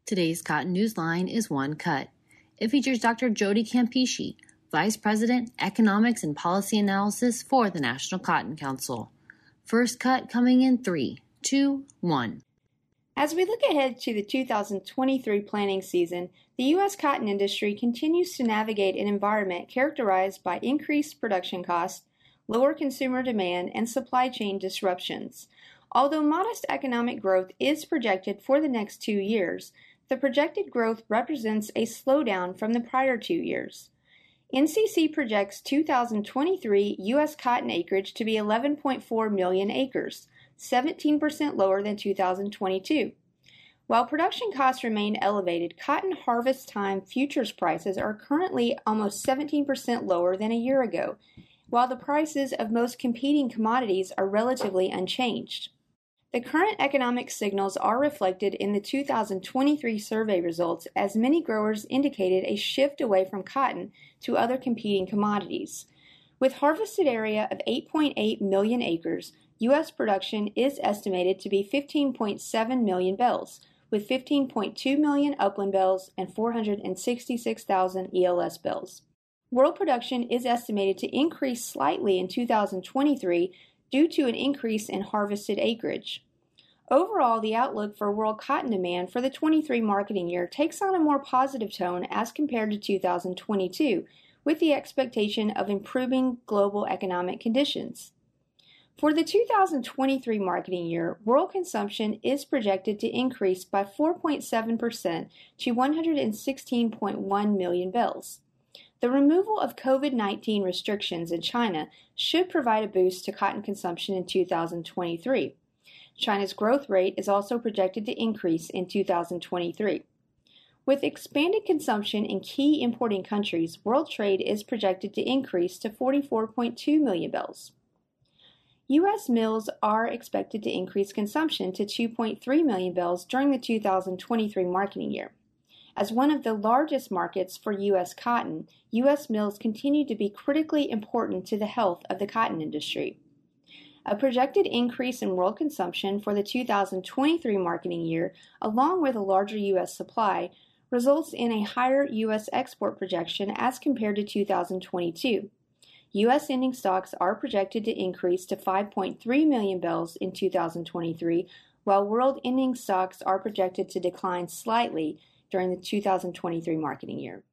Today's Cotton Newsline is One Cut. It features Dr. Jody Campeche, Vice President, Economics and Policy Analysis for the National Cotton Council. First cut coming in 3, 2, 1. As we look ahead to the 2023 planting season, the U.S. cotton industry continues to navigate an environment characterized by increased production costs, lower consumer demand, and supply chain disruptions. Although modest economic growth is projected for the next 2 years, the projected growth represents a slowdown from the prior 2 years. NCC projects 2023 U.S. cotton acreage to be 11.4 million acres, 17% lower than 2022. While production costs remain elevated, cotton harvest time futures prices are currently almost 17% lower than a year ago, while the prices of most competing commodities are relatively unchanged. The current economic signals are reflected in the 2023 survey results, as many growers indicated a shift away from cotton to other competing commodities. With harvested area of 8.8 million acres, U.S. production is estimated to be 15.7 million bales, with 15.2 million upland bales and 466,000 ELS bales. World production is estimated to increase slightly in 2023 due to an increase in harvested acreage. Overall, the outlook for world cotton demand for the 23 marketing year takes on a more positive tone as compared to 2022, with the expectation of improving global economic conditions. For the 2023 marketing year, world consumption is projected to increase by 4.7% to 116.1 million bales. The removal of COVID-19 restrictions in China should provide a boost to cotton consumption in 2023. China's growth rate is also projected to increase in 2023. With expanded consumption in key importing countries, world trade is projected to increase to 44.2 million bales. U.S. mills are expected to increase consumption to 2.3 million bales during the 2023 marketing year. As one of the largest markets for U.S. cotton, U.S. mills continue to be critically important to the health of the cotton industry. A projected increase in world consumption for the 2023 marketing year, along with a larger U.S. supply, results in a higher U.S. export projection as compared to 2022. U.S. ending stocks are projected to increase to 5.3 million bales in 2023, while world ending stocks are projected to decline slightly during the 2023 marketing year.